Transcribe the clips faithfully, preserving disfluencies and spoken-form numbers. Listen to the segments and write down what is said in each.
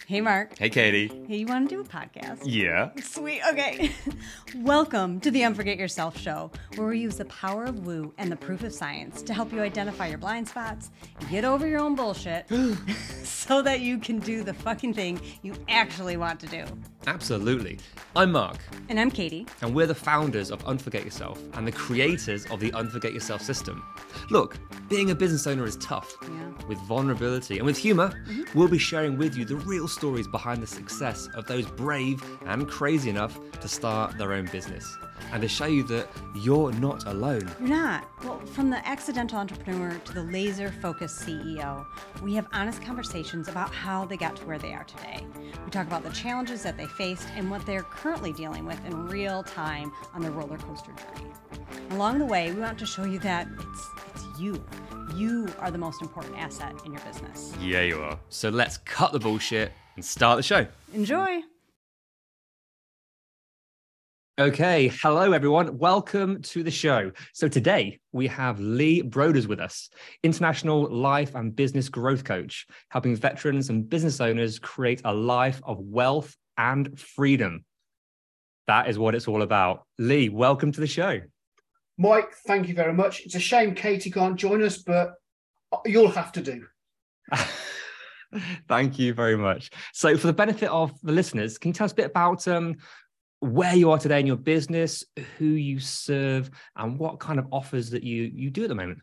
Hey, Mark. Hey, Katie. Hey, you want to do a podcast? Yeah. Sweet. Okay. Welcome to the Unforget Yourself show, where we use the power of woo and the proof of science to help you identify your blind spots, get over your own bullshit, so that you can do the fucking thing you actually want to do. Absolutely. I'm Mark. And I'm Katie. And we're the founders of Unforget Yourself and the creators of the Unforget Yourself system. Look, being a business owner is tough. Yeah. With vulnerability and with humor, Mm-hmm. we'll be sharing with you the real stories behind the success of those brave and crazy enough to start their own business, and to show you that you're not alone. You're not. Well, from the accidental entrepreneur to the laser-focused C E O, we have honest conversations about how they got to where they are today. We talk about the challenges that they faced and what they're currently dealing with in real time on their roller coaster journey. Along the way, we want to show you that it's it's you. You are the most important asset in your business. Yeah, you are. So let's cut the bullshit and start the show. Enjoy. Okay, hello everyone. Welcome to the show. So today we have Lee Broders with us, international life and business growth coach, helping veterans and business owners create a life of wealth and freedom. That is what it's all about. Lee, welcome to the show. Mike, thank you very much. It's a shame Katie can't join us, but you'll have to do. Thank you very much. So for the benefit of the listeners, can you tell us a bit about um, where you are today in your business, who you serve, and what kind of offers that you, you do at the moment?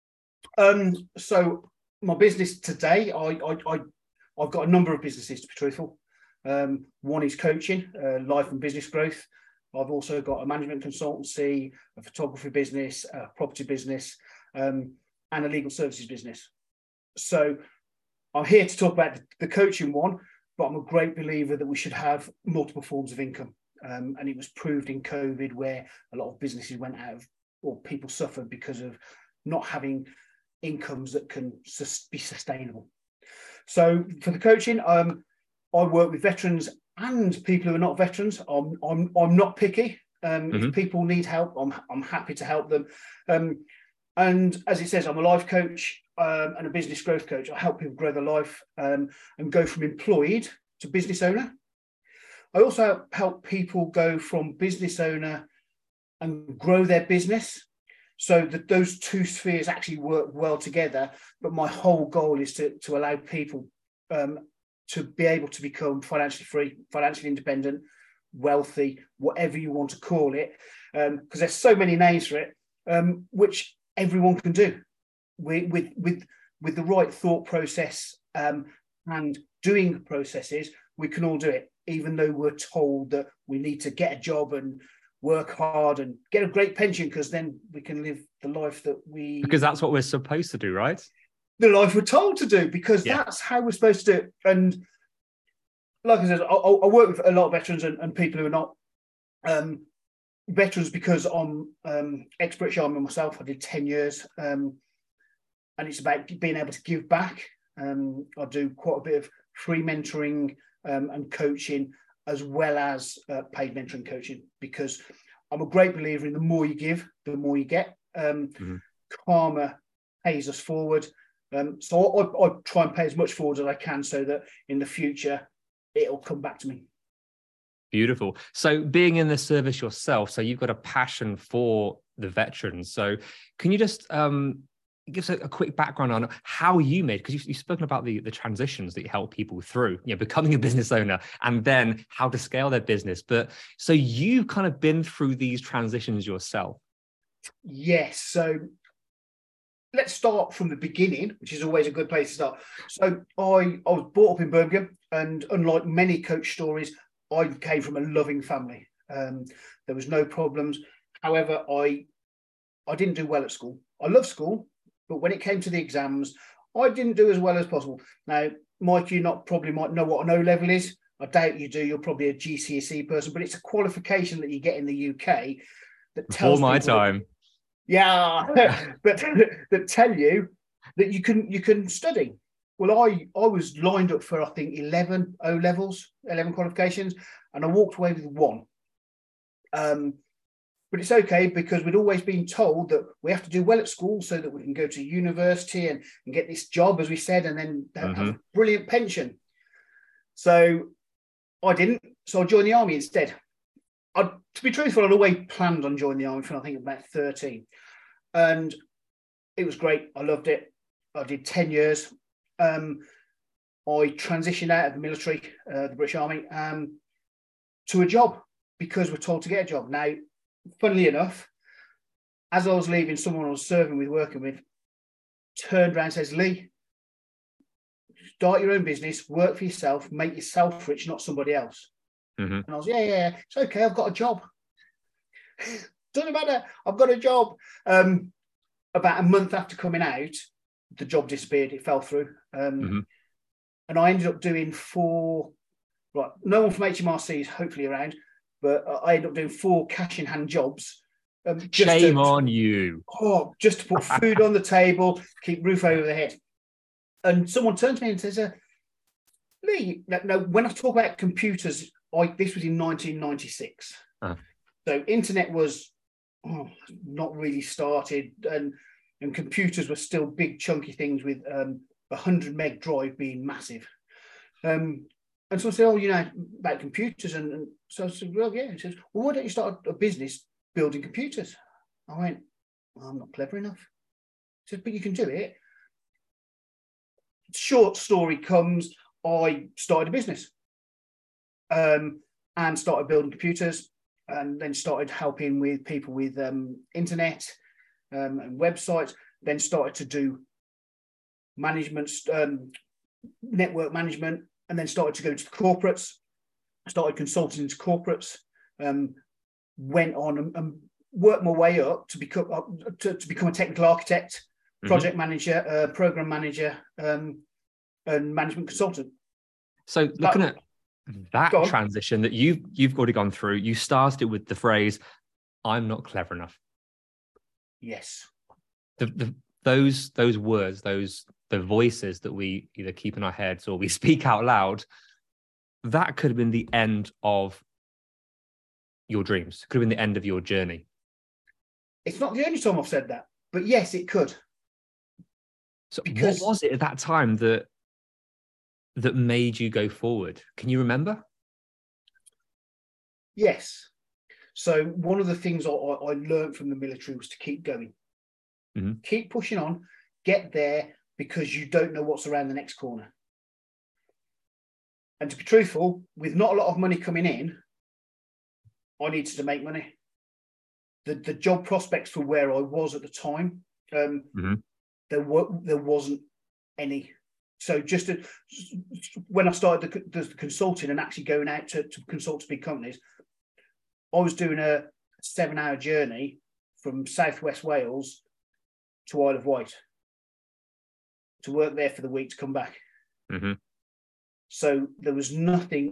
Um, so my business today, I, I, I, I've got a number of businesses, to be truthful. Um, one is coaching, uh, life and business growth. I've also got a management consultancy, a photography business, a property business, um, and a legal services business. So I'm here to talk about the coaching one, but I'm a great believer that we should have multiple forms of income. Um, and it was proved in COVID where a lot of businesses went out of, or people suffered because of not having incomes that can sus- be sustainable. So for the coaching, um, I work with veterans and people who are not veterans. I'm I'm I'm not picky. Um, mm-hmm. If people need help, I'm I'm happy to help them. Um, and as it says, I'm a life coach um, and a business growth coach. I help people grow their life um, and go from employed to business owner. I also help people go from business owner and grow their business, so that those two spheres actually work well together. But my whole goal is to to allow people um, to be able to become financially free, financially independent, wealthy, whatever you want to call it, because um, there's so many names for it, um, which everyone can do with with with, with the right thought process um, and doing processes. We can all do it, even though we're told that we need to get a job and work hard and get a great pension, because then we can live the life that we... Because that's what we're supposed to do, right? The life we're told to do, because yeah. That's how we're supposed to do it. And like I said, I, I work with a lot of veterans and, and people who are not um, veterans, because I'm um, ex-British Army myself. I did ten years, um, and it's about being able to give back. Um, I do quite a bit of free mentoring um, and coaching, as well as uh, paid mentoring coaching, because I'm a great believer in the more you give, the more you get. Um, mm-hmm. Karma pays us forward. Um, so I, I try and pay as much forward as I can, so that in the future it'll come back to me. Beautiful. So being in the service yourself, so you've got a passion for the veterans. So can you just um, give us a, a quick background on how you made, because you've, you've spoken about the, the transitions that you help people through, you know, becoming a business owner and then how to scale their business. But so you've kind of been through these transitions yourself. Yes. So let's start from the beginning, which is always a good place to start. So I, I was brought up in Birmingham, and unlike many coach stories, I came from a loving family. Um, there was no problems. However, I I didn't do well at school. I love school, but when it came to the exams, I didn't do as well as possible. Now, Mike, you not probably might know what an O level is. I doubt you do. You're probably a G C S E person, but it's a qualification that you get in the U K that tells Before my time. That, yeah, but that tell you that you can you can study. Well, I, I was lined up for, I think, eleven O levels, eleven qualifications, and I walked away with one. Um, but it's okay, because we'd always been told that we have to do well at school so that we can go to university and, and get this job, as we said, and then mm-hmm. have a brilliant pension. So I didn't. So I joined the army instead. I, to be truthful, I'd always planned on joining the army from I think about thirteen. And it was great. I loved it. I did ten years. Um, I transitioned out of the military, uh, the British Army, um, to a job because we're told to get a job. Now, funnily enough, as I was leaving, someone I was serving with, working with, turned around and says, Lee, start your own business, work for yourself, make yourself rich, not somebody else. Mm-hmm. And I was, yeah, yeah, it's okay. I've got a job. Doesn't matter. I've got a job. Um, about a month after coming out, the job disappeared. It fell through. Um, Mm-hmm. And I ended up doing four, right, no one from H M R C is hopefully around, but I ended up doing four cash in hand jobs. Um, just Shame to, on you. Oh, just to put food on the table, keep roof over the head. And someone turned to me and says, uh, Lee, now, now, when I talk about computers, I, this was in nineteen ninety-six. Uh-huh. So internet was oh, not really started, and, and computers were still big, chunky things with um, a one hundred meg drive being massive. Um, and so I said, oh, you know, about computers. And, and so I said, well, yeah. He says, well, why don't you start a business building computers? I went, well, I'm not clever enough. He said, but you can do it. Short story comes, I started a business um, and started building computers, and then started helping with people with um, internet um, and websites, then started to do management, um, network management, and then started to go to the corporates, started consulting into corporates, um, went on and, and worked my way up to become uh, to, to become a technical architect, project mm-hmm. manager, uh, program manager, um, and management consultant. So looking but, at that transition that you've you've already gone through, you started with the phrase, "I'm not clever enough." Yes. The, the, those those words, those the voices that we either keep in our heads or we speak out loud, that could have been the end of your dreams. Could have been the end of your journey. It's not the only time I've said that, but yes, it could. So because... what was it at that time that that made you go forward? Can you remember? Yes. So one of the things I, I learned from the military was to keep going. Mm-hmm. Keep pushing on, get there, because you don't know what's around the next corner. And to be truthful, with not a lot of money coming in, I needed to make money. The, the job prospects for where I was at the time, um, mm-hmm. there, were, there wasn't any. So just to, when I started the, the consulting and actually going out to, to consult to big companies, I was doing a seven-hour journey from Southwest Wales to Isle of Wight to work there for the week to come back. Mm-hmm. So there was nothing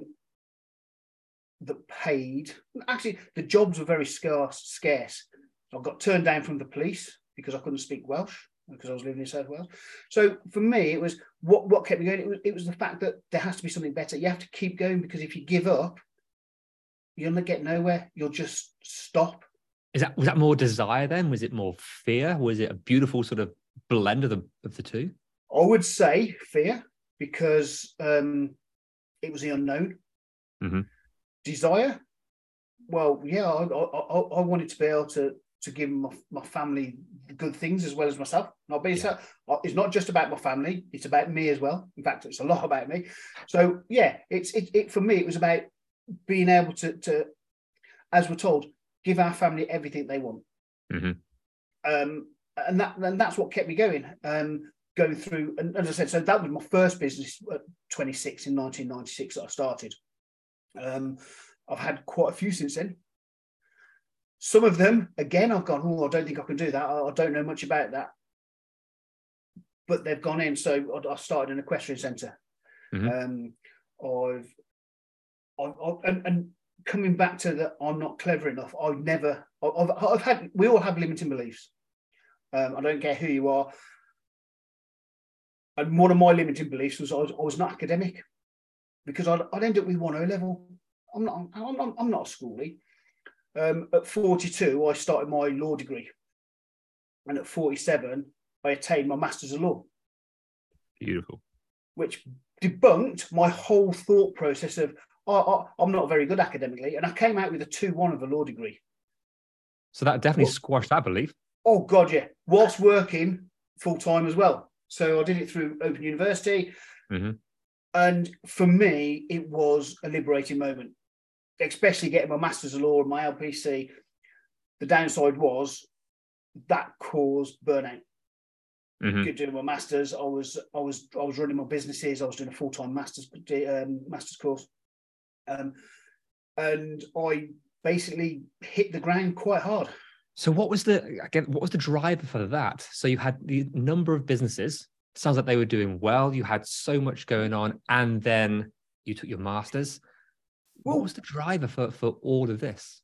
that paid. Actually, the jobs were very scarce. Scarce. I got turned down from the police because I couldn't speak Welsh, because I was living in South Wales. So for me, it was what, what kept me going. It was, it was the fact that there has to be something better. You have to keep going, because if you give up, you'll not get nowhere. You'll just stop. Is that, was that more desire then? Was it more fear? Was it a beautiful sort of blend of the, of the two? I would say fear, because um, it was the unknown. Mm-hmm. Desire, well, yeah, I, I, I wanted to be able to to give my, my family good things as well as myself. Not be yeah. so, it's not just about my family; it's about me as well. In fact, it's a lot about me. So yeah, it's it, it for me. It was about being able to to, as we're told, give our family everything they want. Mm-hmm. Um, and that and that's what kept me going. Um, going through, and as I said, so that was my first business at twenty-six in nineteen ninety-six that I started. Um, I've had quite a few since then. Some of them, again, I've gone, oh, I don't think I can do that. I, I don't know much about that. But they've gone in. So I, I started an equestrian centre. Mm-hmm. Um, I've, I've, I've and, and coming back to that, I'm not clever enough. I've never, I've, I've had, we all have limiting beliefs. Um, I don't care who you are. And one of my limiting beliefs was I was, I was not academic, because I'd, I'd end up with one O level. I'm not, I'm not, I'm not a schoolie. Um, at forty-two, I started my law degree. And at forty-seven, I attained my Masters of Law. Beautiful. which debunked my whole thought process of, oh, oh, I'm not very good academically. And I came out with a two one of a law degree. So that definitely Well, squashed that belief. Oh, God, yeah. Whilst working full-time as well. So I did it through Open University. Mm-hmm. And for me, it was a liberating moment, especially getting my Masters of Law and my L P C. The downside was that caused burnout. Mm-hmm. Doing my Masters, I was I was I was running my businesses. I was doing a full-time Masters um, Masters course, um, and I basically hit the ground quite hard. So what was the again? What was the driver for that? So you had the number of businesses. Sounds like they were doing well. You had so much going on, and then you took your Masters. Well, what was the driver for for all of this?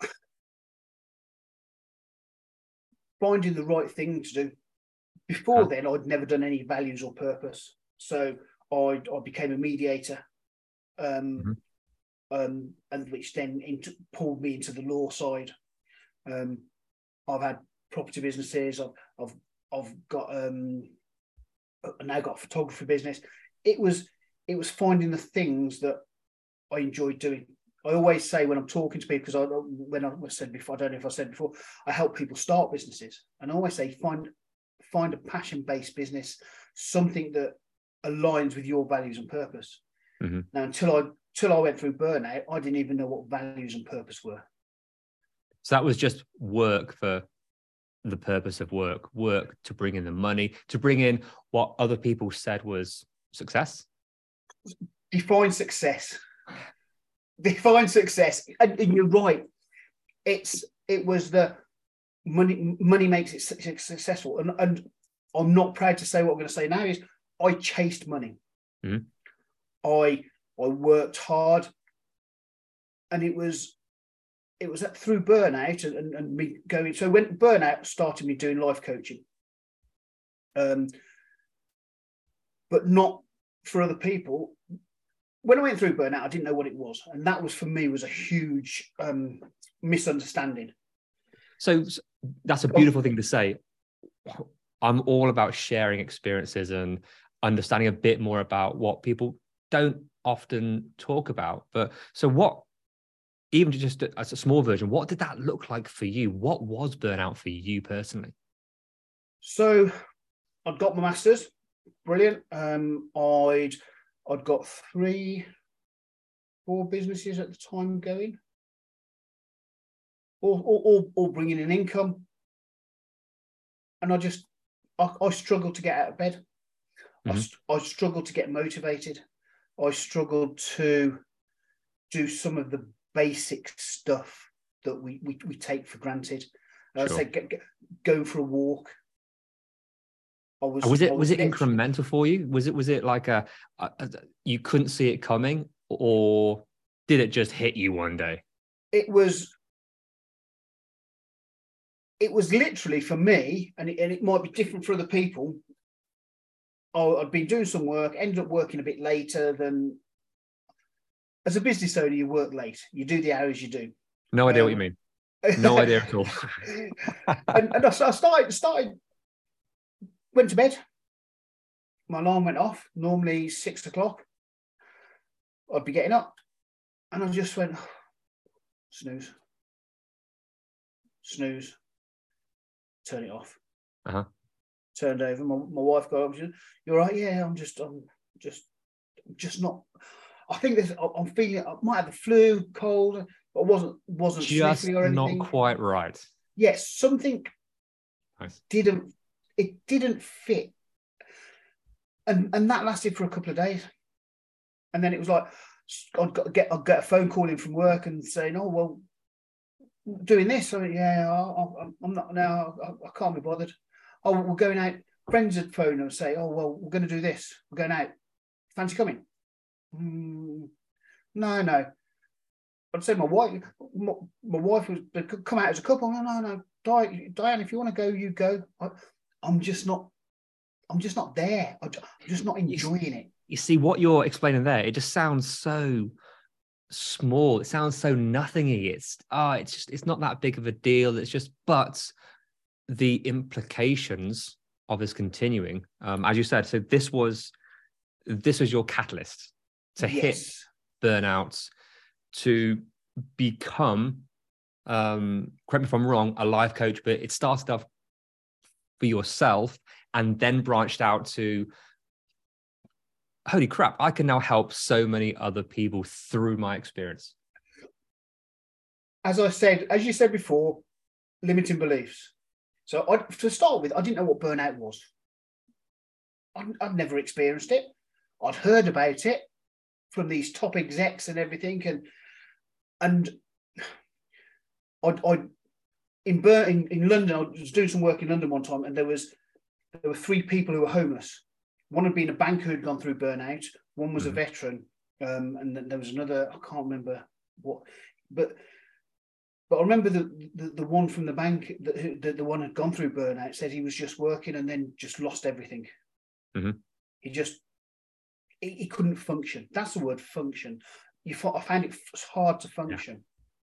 Finding the right thing to do. Before Huh? then, I'd never done any values or purpose. So I, I became a mediator, um, Mm-hmm. um, and which then into, pulled me into the law side. Um, I've had property businesses. I've I've, I've got um, I've now got a photography business. It was it was finding the things that I enjoyed doing. I always say when I'm talking to people, because I when I said before, I don't know if I said before, I help people start businesses, and I always say find find a passion-based business, something that aligns with your values and purpose. Mm-hmm. Now, until I until I went through burnout, I didn't even know what values and purpose were. So that was just work for the purpose of work, work to bring in the money, to bring in what other people said was success. Define success. Define success, and, and you're right. It's it was the money. Money makes it successful, and and I'm not proud to say what I'm going to say now is I chased money. Mm-hmm. I I worked hard, and it was it was through burnout and, and, and me going. So when burnout started me doing life coaching, um, but not for other people. When I went through burnout, I didn't know what it was, and that was for me was a huge um, misunderstanding. So that's a beautiful thing to say. I'm all about sharing experiences and understanding a bit more about what people don't often talk about. But so what, even just as a small version, what did that look like for you? What was burnout for you personally? So I'd got my Masters, brilliant. Um, I'd I'd got three, four businesses at the time going, all all, all, all bringing in income, and I just I, I struggled to get out of bed. Mm-hmm. I, I struggled to get motivated. I struggled to do some of the basic stuff that we we, we take for granted. Uh, sure. Say get, get, going for a walk. I was, was it I was, was it incremental for you? Was it was it like a, a, a you couldn't see it coming, or did it just hit you one day? It was. It was literally for me, and it, and it might be different for other people. Oh, I'd been doing some work, ended up working a bit later than. As a business owner, you work late. You do the hours you do. No idea um, what you mean. No idea at all. and, and I started started. Went to bed. My alarm went off. Normally six o'clock. I'd be getting up, and I just went snooze, snooze. Turn it off. Uh-huh. Turned over. My, my wife got up. She said, "You're right, yeah. I'm just, I'm just, just not. I think this. I'm feeling. I might have the flu, cold, but I wasn't wasn't just sleepy or anything. Not quite right. Yes, something nice. didn't. It didn't fit, and and that lasted for a couple of days, and then it was like I'd got to get I'd get a phone call in from work and saying, "Oh well, doing this." I mean, yeah, I, I'm not now. I, I can't be bothered. Oh, we're going out. Friends would phone and say, "Oh well, we're going to do this. We're going out. Fancy coming?" Mm, no, no. I'd say my wife. My, my wife was they'd come out as a couple. No, no, no. Diane, if you want to go, you go. I, I'm just not. I'm just not there. I'm just not enjoying you, it. You see what you're explaining there. It just sounds so small. It sounds so nothingy. It's ah, oh, it's just it's not that big of a deal. It's just, but the implications of this continuing, um, as you said. So this was this was your catalyst to Yes. hit burnout, to become, um, correct me if I'm wrong, a life coach, but it started off for yourself and then branched out to, holy crap, I can now help so many other people through my experience. As I said, as you said before, limiting beliefs. So I, to start with, I didn't know what burnout was. I'd, I'd never experienced it. I'd heard about it from these top execs and everything, and and I'd, I'd in, Bur- in in London, I was doing some work in London one time, and there was there were three people who were homeless. One had been a banker who'd gone through burnout. One was mm-hmm. a veteran, um, and then there was another. I can't remember what, but but I remember the the, the one from the bank, that the, the one had gone through burnout, said he was just working and then just lost everything. Mm-hmm. He just he, he couldn't function. That's the word, function. You I found it hard to function. Yeah.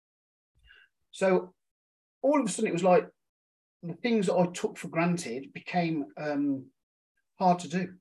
So all of a sudden, it was like the things that I took for granted became um, hard to do.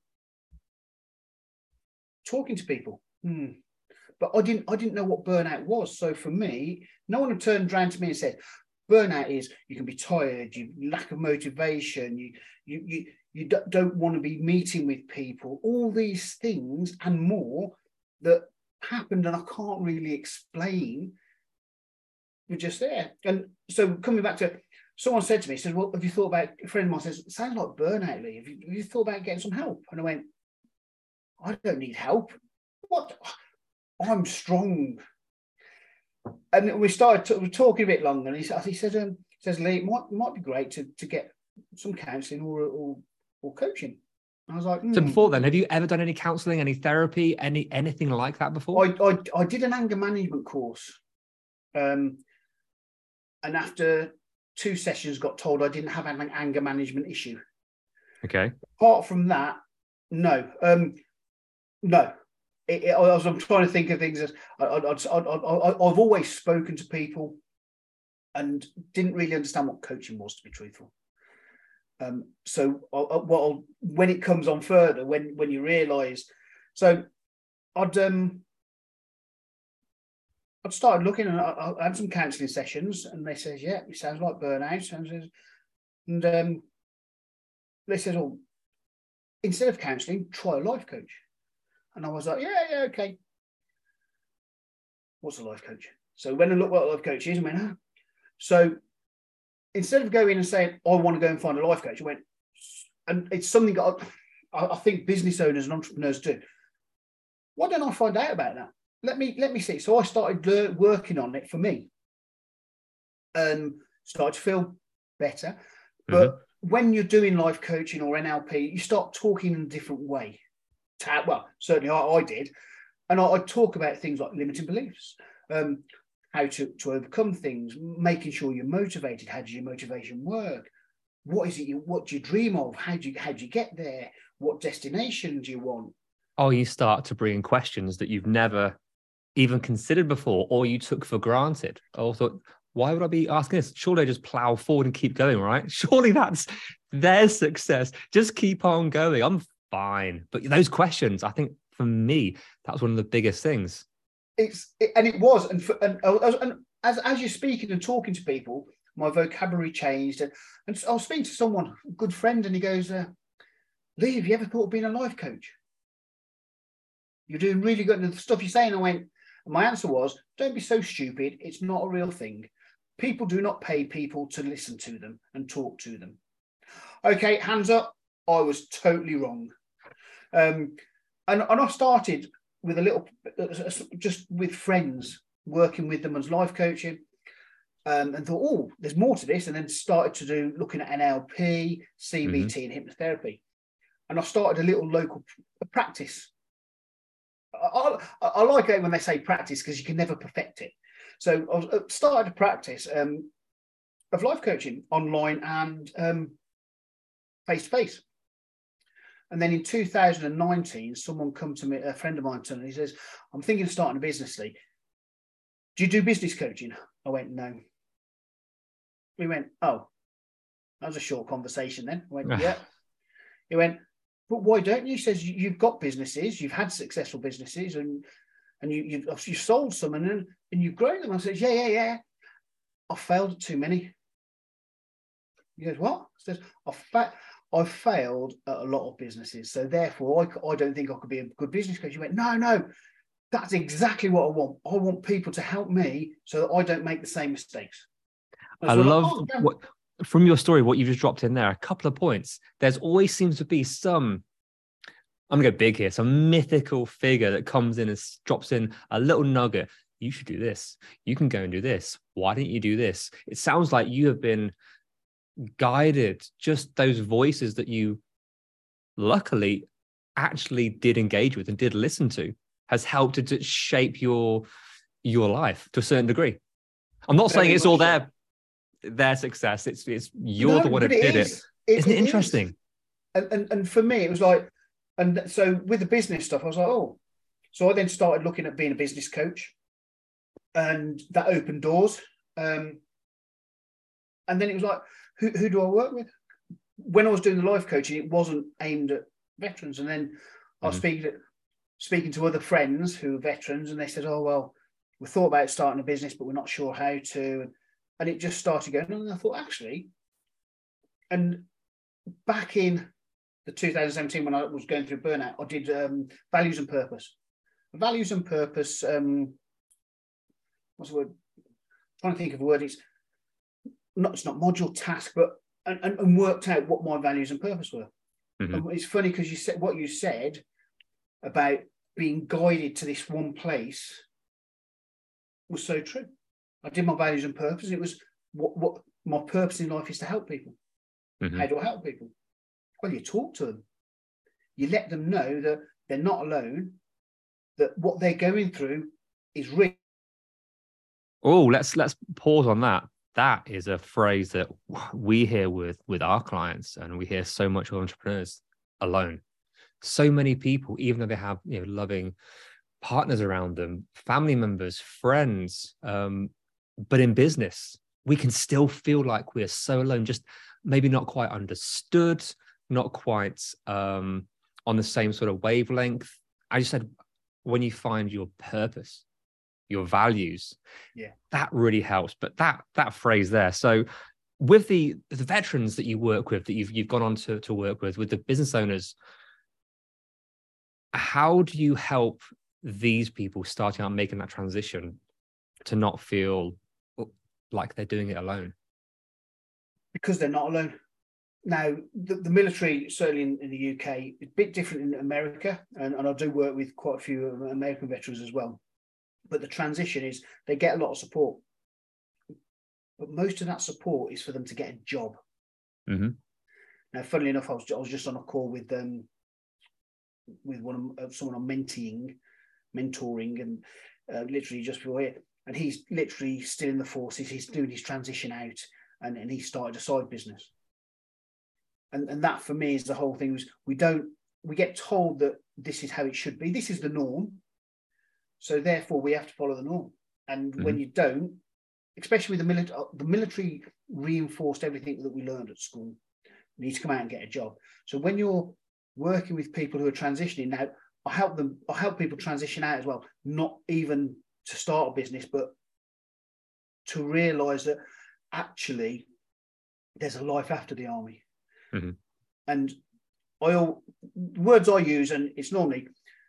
Talking to people, hmm. but I didn't. I didn't know what burnout was. So for me, no one had turned around to me and said, "Burnout is you can be tired, you lack of motivation, you you you you don't want to be meeting with people, all these things and more that happened, and I can't really explain." We're just there. And so coming back to, someone said to me, said, "Well, have you thought about," a friend of mine says, "It sounds like burnout, Lee. Have you, have you thought about getting some help?" And I went, "I don't need help. What? I'm strong." And we started to, we were talking a bit longer, and he, he said, um, he says, "Lee, it might, might be great to, to get some counselling or, or or coaching." And I was like, mm. So before then, have you ever done any counselling, any therapy, any anything like that before? I, I, I did an anger management course. Um, and after two sessions got told I didn't have an anger management issue. Okay. Apart from that, no. Um, no. It, it, I was, I'm trying to think of things as I, I, I, I, I've always spoken to people and didn't really understand what coaching was, to be truthful. Um, so I, I, well, when it comes on further, when when you realise, so I'd um. I'd started looking, and I, I had some counselling sessions, and they said, "Yeah, it sounds like burnout." And, and um, they said, "Oh, instead of counselling, try a life coach." And I was like, "Yeah, yeah, okay." What's a life coach? So when I looked what a life coach is, I went, "Ah." So instead of going and saying, "I want to go and find a life coach," I went, and it's something that I, I think business owners and entrepreneurs do. Why don't I find out about that? Let me let me see. So I started uh, working on it for me, and started to feel better. But mm-hmm. when you're doing life coaching or N L P, you start talking in a different way. Well, certainly I, I did, and I, I talk about things like limiting beliefs, um, how to, to overcome things, making sure you're motivated. How does your motivation work? What is it? You, what do you dream of? How do you how do you get there? What destination do you want? Oh, you start to bring in questions that you've never even considered before, or you took for granted. I thought, why would I be asking this? Surely I just plow forward and keep going, right? Surely that's their success. Just keep on going. I'm fine. But those questions, I think for me, that was one of the biggest things. It's it, and it was, and, for, and, and as as you're speaking and talking to people, my vocabulary changed. And, and I was speaking to someone, a good friend, and he goes, uh, "Lee, have you ever thought of being a life coach? You're doing really good." And the stuff you're saying, I went. My answer was, "Don't be so stupid. It's not a real thing. People do not pay people to listen to them and talk to them." Okay, hands up. I was totally wrong. Um, and, and I started with a little, just with friends, working with them as life coaching, um, and thought, oh, there's more to this. And then started to do, looking at N L P, C B T, mm-hmm. and hypnotherapy. And I started a little local practice. I, I, I like it when they say practice, because you can never perfect it. So I started to practice um, of life coaching online and um, face-to-face. And then in two thousand nineteen, someone come to me, a friend of mine, and he says, "I'm thinking of starting a business, Lee. Do you do business coaching?" I went, "No." We went, "Oh, that was a short conversation then." I went, "Yeah." He went, but why don't you? He says, you've got businesses, you've had successful businesses, and and you, you've obviously sold some, and, and you've grown them. I said, yeah, yeah, yeah. I failed at too many. He goes, what? I says, I fa- I've failed at a lot of businesses, so therefore I, I don't think I could be a good business coach. You went, no, no, that's exactly what I want. I want people to help me so that I don't make the same mistakes. I so love like, oh, yeah. what from your story, what you just dropped in there, a couple of points. There's always seems to be some, I'm gonna go big here, some mythical figure that comes in and drops in a little nugget. You should do this. You can go and do this. Why don't you do this? It sounds like you have been guided, just those voices that you luckily actually did engage with and did listen to has helped to shape your your life to a certain degree. I'm not Very saying it's all much so. their their success. It's it's you're No, the one that but it did is. it. It- Isn't it, it is. interesting? And, and and for me, it was like, and so with the business stuff, I was like, oh. So I then started looking at being a business coach, and that opened doors. Um, and then it was like, who, who do I work with? When I was doing the life coaching, it wasn't aimed at veterans. And then I was Mhm. speaking to, speaking to other friends who are veterans, and they said, oh, well, we thought about starting a business, but we're not sure how to. And it just started going on. And I thought, actually, and back in the two thousand seventeen, when I was going through burnout, I did um, values and purpose. Values and purpose, um, what's the word? I'm trying to think of a word. It's not, it's not module task, but and, and, and worked out what my values and purpose were. Mhm. And it's funny because you said what you said about being guided to this one place was so true. I did my values and purpose. And it was what, what my purpose in life is to help people. Mhm. How do I help people? Well, you talk to them. You let them know that they're not alone, that what they're going through is real. Oh, let's let's pause on that. That is a phrase that we hear with with our clients, and we hear so much with entrepreneurs alone. So many people, even though they have you know loving partners around them, family members, friends, um, but in business, we can still feel like we're so alone, just maybe not quite understood, not quite um, on the same sort of wavelength. I just said, when you find your purpose, your values, Yeah, that really helps. But that that phrase there. So with the the veterans that you work with, that you've you've gone on to, to work with, with the business owners, how do you help these people starting out making that transition to not feel like they're doing it alone? because they're not alone. Now, the, the military, certainly in, in the U K, is a bit different in America, and, and I do work with quite a few American veterans as well. But the transition is they get a lot of support. But most of that support is for them to get a job. Mm-hmm. Now, funnily enough, I was, I was just on a call with um, with one of someone on mentoring, mentoring, and uh, literally just before here, and he's literally still in the forces. He's doing his transition out, and, and he started a side business. And and that for me is the whole thing. Was we don't we get told that this is how it should be. This is the norm. So therefore, we have to follow the norm. And mm-hmm. when you don't, especially with the military, the military reinforced everything that we learned at school. You need to come out and get a job. So when you're working with people who are transitioning now, I help them. I help people transition out as well. Not even to start a business, but to realise that actually there's a life after the army. Mm-hmm. And I all words I use, and it's normally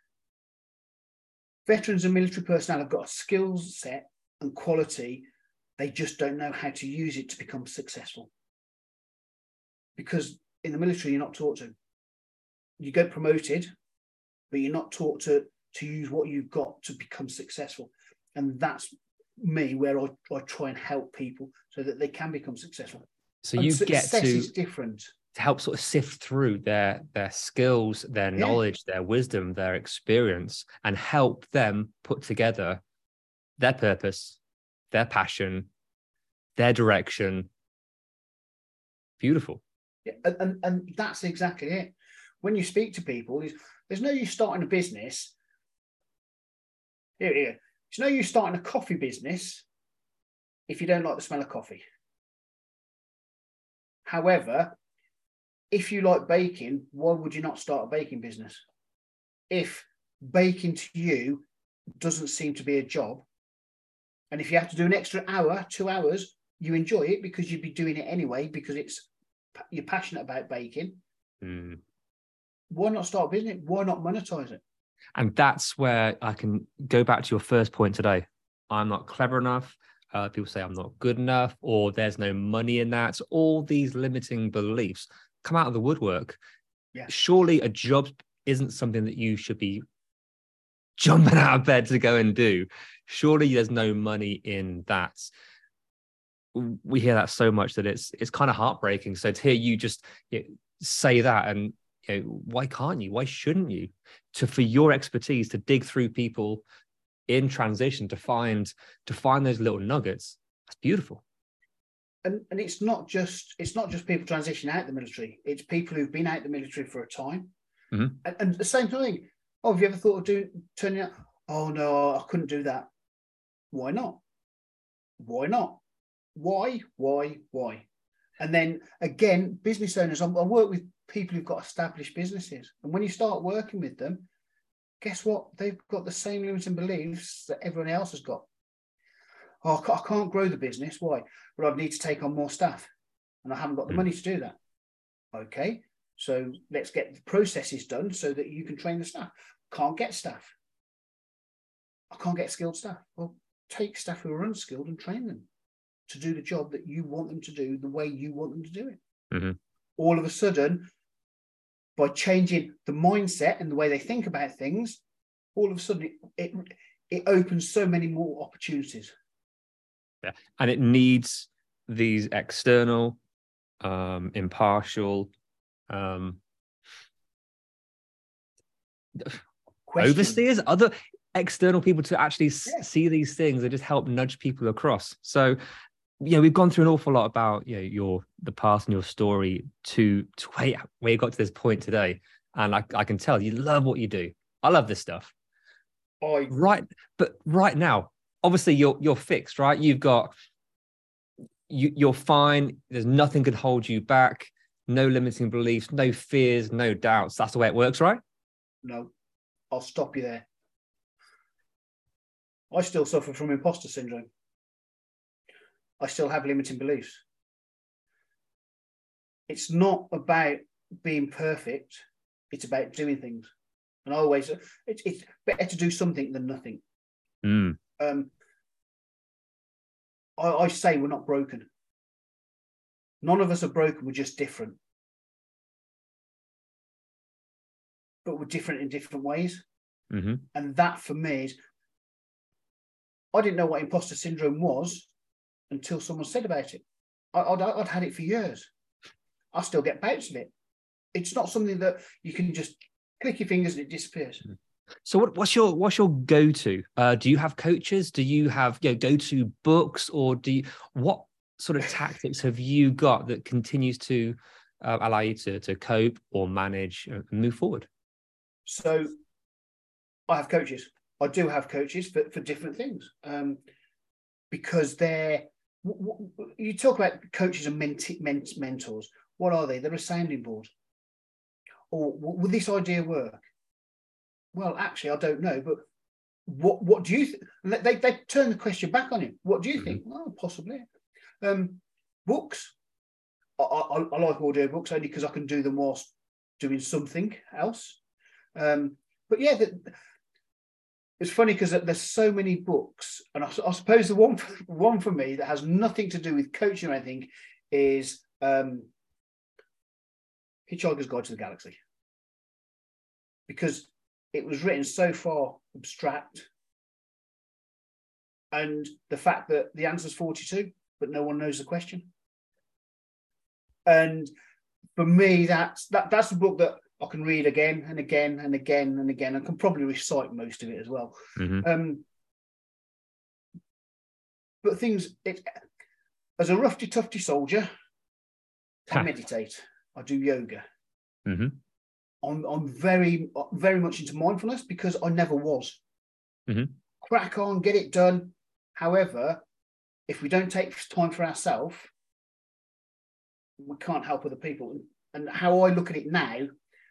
veterans and military personnel have got a skills set and quality. They just don't know how to use it to become successful. Because in the military, you're not taught to. You get promoted, but you're not taught to, to use what you've got to become successful. And that's me, where I, I try and help people so that they can become successful. So and you success get to is different. To help sort of sift through their their skills, their Yeah. knowledge, their wisdom, their experience, and help them put together their purpose, their passion, their direction. Beautiful. Yeah, and, and, and that's exactly it. When you speak to people, there's no use starting a business. Here, here. There's no use starting a coffee business if you don't like the smell of coffee. However, if you like baking, why would you not start a baking business? If baking to you doesn't seem to be a job, and if you have to do an extra hour, two hours, you enjoy it because you'd be doing it anyway because it's you're passionate about baking. Mm. Why not start a business? Why not monetize it? And that's where I can go back to your first point today. I'm not clever enough. Uh, people say I'm not good enough, or there's no money in that. So all these limiting beliefs come out of the woodwork. Yeah. Surely a job isn't something that you should be jumping out of bed to go and do. Surely there's no money in that. We hear that so much that it's it's kind of heartbreaking. So to hear you just you know, say that, and you know, why can't you? Why shouldn't you? To for your expertise to dig through people in transition to find to find those little nuggets. That's beautiful. And and it's not just it's not just people transitioning out the military. It's people who've been out the military for a time. Mm-hmm. And, and the same thing. Oh, have you ever thought of doing turning out? Oh no, I couldn't do that. Why not? Why not? Why? Why? Why? And then again, business owners. I, I work with people who've got established businesses, and when you start working with them, guess what? They've got the same limiting beliefs that everyone else has got. Oh, I can't grow the business. Why? Well, I need to take on more staff, and I haven't got the Mm. money to do that. Okay, so let's get the processes done so that you can train the staff. Can't get staff. I can't get skilled staff. Well, take staff who are unskilled and train them to do the job that you want them to do the way you want them to do it. Mm-hmm. All of a sudden, by changing the mindset and the way they think about things, all of a sudden it, it, it opens so many more opportunities. Yeah, and it needs these external, um, impartial, um, Questions. overseers, other external people to actually Yeah. see these things and just help nudge people across. So, you know, we've gone through an awful lot about you know your the past and your story to to where, where you got to this point today, and I, I can tell you love what you do. I love this stuff. I, Right, but right now, obviously you're you're fixed, right? You've got you you're fine. There's nothing could hold you back. No limiting beliefs, no fears, no doubts. That's the way it works, right? no, I'll stop you there. I still suffer from imposter syndrome. I still have limiting beliefs. It's not about being perfect. It's about doing things. And I always, it's, it's better to do something than nothing. Mm. Um, I, I say we're not broken. None of us are broken. We're just different. But we're different in different ways. Mm-hmm. And that for me is, I didn't know what imposter syndrome was until someone said about it. I, I'd, I'd had it for years. I still get bouts of it. It's not something that you can just click your fingers and it disappears. So what, what's your what's your go-to? Uh, do you have coaches? Do you have you know, go-to books, or do you, what sort of tactics have you got that continues to uh, allow you to to cope or manage and move forward? So I have coaches. I do have coaches for, for different things, um, because they're, w- w- you talk about coaches and ment- ment- mentors. What are they? They're a sounding board. Or will this idea work? Well, actually, I don't know, but what what do you think? They, they turn the question back on him. What do you mm-hmm. think? Well, possibly. Um, books. I, I, I like audio books only because I can do them whilst doing something else. Um, but yeah, the, it's funny because there's so many books, and I, I suppose the one one for me that has nothing to do with coaching or anything is um, Hitchhiker's Guide to the Galaxy, because it was written so far abstract, and the fact that the answer is forty-two, but no one knows the question. And for me, that's that that's the book that I can read again and again and again and again. I can probably recite most of it as well. Mm-hmm. Um, but things, it, as a roughy tufty soldier, I meditate. I do yoga. Mm-hmm. I'm, I'm very, very much into mindfulness because I never was. Mm-hmm. Crack on, get it done. However, if we don't take time for ourselves, we can't help other people. and how I look at it now,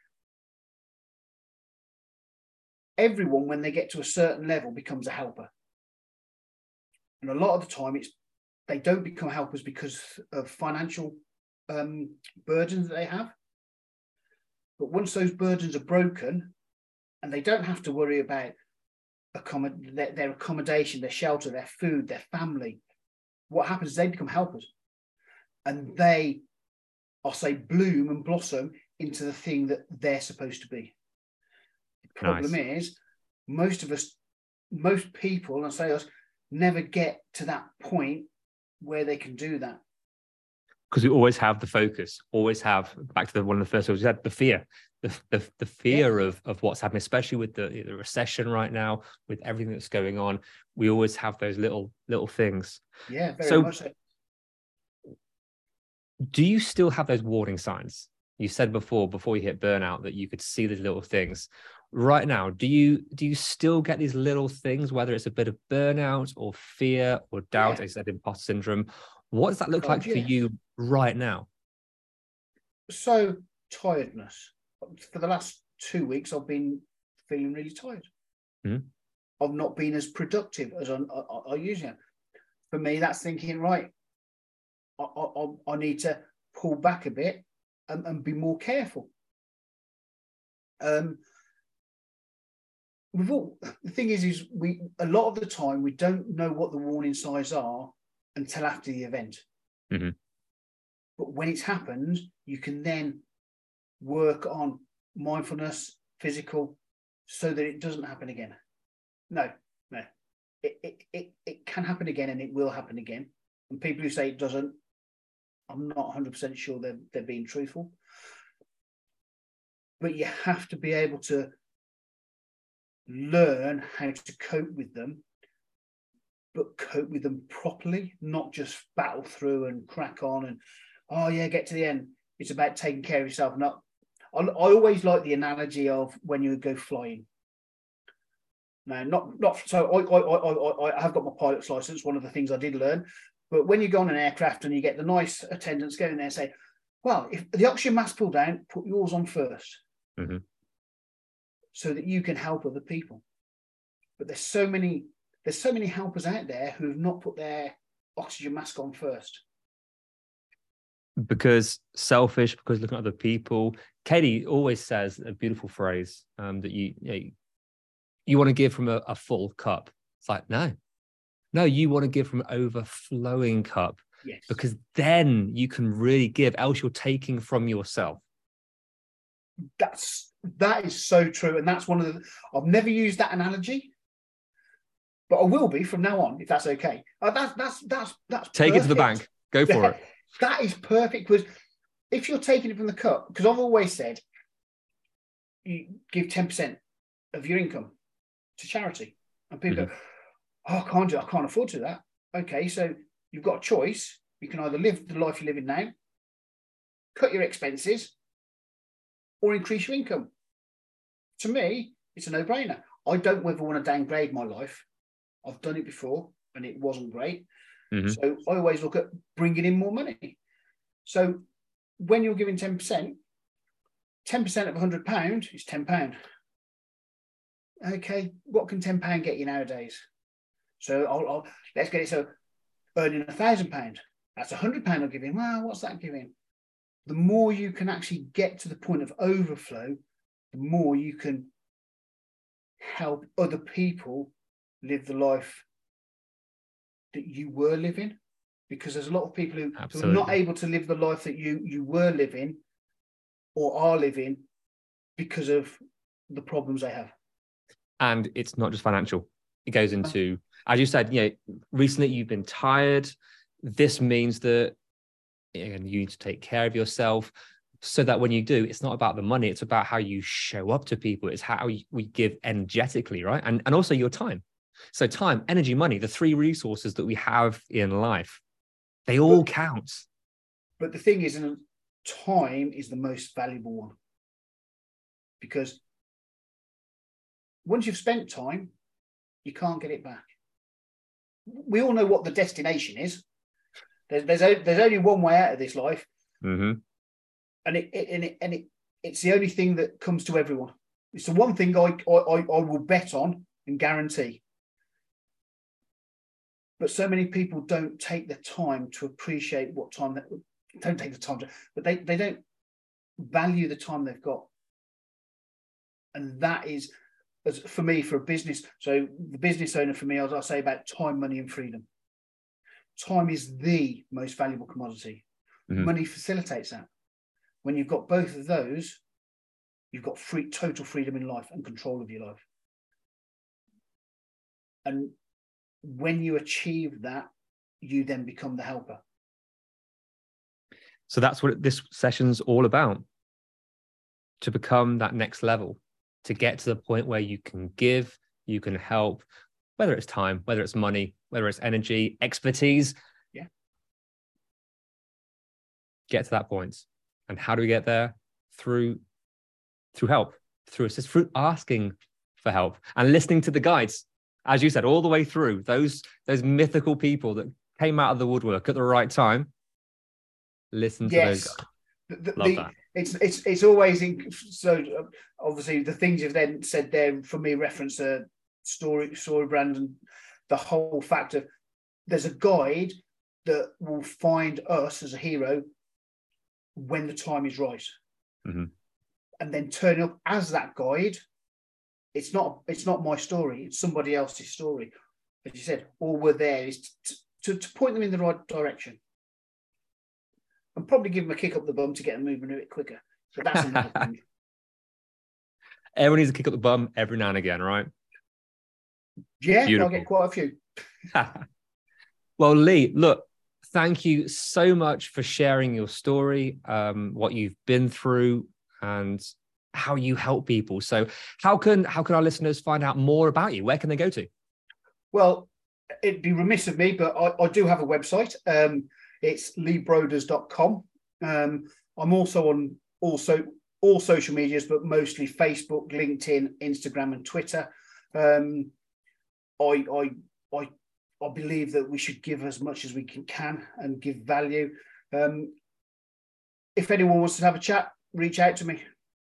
everyone, when they get to a certain level, becomes a helper. And a lot of the time, it's they don't become helpers because of financial um, burdens that they have. But once those burdens are broken, and they don't have to worry about accommod- their, their accommodation, their shelter, their food, their family, what happens is they become helpers. And they, I'll say, bloom and blossom into the thing that they're supposed to be. The problem nice. is, most of us, most people, and I say us, never get to that point where they can do that. Because we always have the focus, always have, back to the, one of the first ones, we had the fear, the, the, the fear yeah. of, of what's happening, especially with the, the recession right now, with everything that's going on. We always have those little, little things. Yeah, very so, much so. Do you still have those warning signs? You said before, before you hit burnout, that you could see these little things. Right now, do you do you still get these little things, whether it's a bit of burnout or fear or doubt, yeah. as I said, imposter syndrome? What does that look God, like yes. for you right now? So, tiredness. For the last two weeks, I've been feeling really tired. Mm-hmm. I've not been as productive as I, I, I usually am. For me, that's thinking, right, I, I, I need to pull back a bit and, and be more careful. Um, we've all, the thing is, is we a lot of the time we don't know what the warning signs are until after the event. Mm-hmm. But when it's happened, you can then work on mindfulness, physical, so that it doesn't happen again. No, no, it it it, it can happen again, and it will happen again. And people who say it doesn't, I'm not one hundred percent sure they're they're being truthful. But you have to be able to learn how to cope with them, but cope with them properly, not just battle through and crack on and, oh yeah, get to the end. It's about taking care of yourself. Not, I, I always like the analogy of when you go flying. Now, not, not so I, I, I, I have got my pilot's license, one of the things I did learn, but when you go on an aircraft and you get the nice attendants going there and say, well, if the oxygen mask pull down, put yours on first. Mm-hmm. So that you can help other people. But there's so many, there's so many helpers out there who have not put their oxygen mask on first. Because selfish, because looking at other people. Katie always says a beautiful phrase um, that you, you, know, you want to give from a, a full cup. It's like, no, no, you want to give from an overflowing cup. Yes. Because then you can really give, else you're taking from yourself. That's that is so true, and that's one of the. I've never used that analogy, but I will be from now on, if that's okay. Uh, that's that's that's that's take perfect. it to the bank. Go for that, it. That is perfect, because if you're taking it from the cup, because I've always said, you give ten percent of your income to charity, and people mm-hmm. go, "Oh, I can't do. I can't afford to do that." Okay, so you've got a choice. You can either live the life you're living now, cut your expenses, or increase your income. To me, it's a no-brainer. I don't ever want to downgrade my life. I've done it before, and it wasn't great. Mm-hmm. So I always look at bringing in more money. So when you're giving ten percent, ten percent of one hundred pounds is ten pounds. Okay, what can ten pounds get you nowadays? So I'll, I'll, let's get it. So earning one thousand pounds, that's one hundred pounds I'm giving. Well, what's that giving? The more you can actually get to the point of overflow, the more you can help other people live the life that you were living. Because there's a lot of people who, who are not able to live the life that you, you were living or are living because of the problems they have. And it's not just financial. It goes into, as you said, you know, recently you've been tired. This means that and you need to take care of yourself so that when you do, it's not about the money, it's about how you show up to people. It's how we give energetically, right? And, and also your time. So time, energy, money, the three resources that we have in life, they all but, count. But the thing is, time is the most valuable one. Because once you've spent time, you can't get it back. We all know what the destination is. There's, there's, there's only one way out of this life. Mm-hmm. and it, it and it and it it's the only thing that comes to everyone. It's the one thing I I, I will bet on and guarantee. But so many people don't take the time to appreciate what time that don't take the time to, but they, they don't value the time they've got. And that is, as for me, for a business. So the business owner for me, as I say about time, money, and freedom. Time is the most valuable commodity. Mm-hmm. Money facilitates that. When you've got both of those, you've got free, total freedom in life and control of your life. And when you achieve that, you then become the helper. So that's what this session's all about. To become that next level, to get to the point where you can give, you can help, whether it's time, whether it's money, whether it's energy, expertise. Yeah. Get to that point. And how do we get there? Through, through help, through assist, through asking for help and listening to the guides. As you said, all the way through, those, those mythical people that came out of the woodwork at the right time. Listen to yes. those guys. The, Love the, that. It's it's it's always in, so uh, obviously the things you've then said there for me reference a uh, story story brand and the whole fact of there's a guide that will find us as a hero when the time is right, mm-hmm. and then turn up as that guide. It's not it's not my story; it's somebody else's story. As you said, all we're there is to, to, to point them in the right direction. And probably give them a kick up the bum to get them moving a bit quicker. So that's another thing. Everyone needs a kick up the bum every now and again, right? Yeah, I'll get quite a few. Well, Lee, look, thank you so much for sharing your story, um, what you've been through, and how you help people. So how can how can our listeners find out more about you? Where can they go to? Well, it'd be remiss of me, but I, I do have a website. Um, It's lee broders dot com. Um, I'm also on also all social medias, but mostly Facebook, LinkedIn, Instagram, and Twitter. Um, I, I I I believe that we should give as much as we can, can and give value. Um, if anyone wants to have a chat, reach out to me.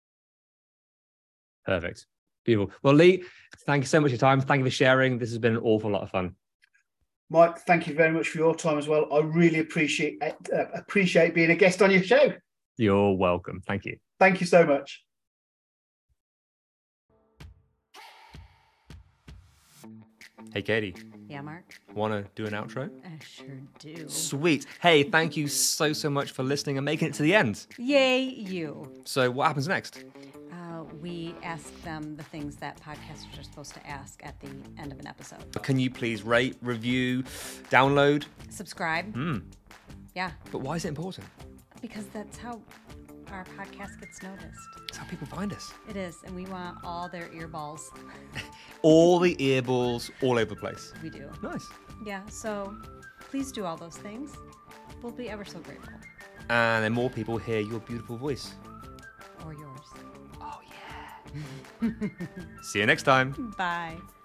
Perfect. Beautiful. Well, Lee, thank you so much for your time. Thank you for sharing. This has been an awful lot of fun. Mike, thank you very much for your time as well. I really appreciate uh, appreciate being a guest on your show. You're welcome. Thank you. Thank you so much. Hey, Katie. Yeah, Mark? Want to do an outro? I sure do. Sweet. Hey, thank you so, so much for listening and making it to the end. Yay, you. So what happens next? Uh, we ask them the things that podcasters are supposed to ask at the end of an episode. Can you please rate, review, download? Subscribe. Mm. Yeah. But why is it important? Because that's how our podcast gets noticed. That's how people find us. It is, and we want all their earballs. All the earballs all over the place. We do. Nice. Yeah, so please do all those things. We'll be ever so grateful. And then more people hear your beautiful voice. Or yours. Oh, yeah. See you next time. Bye.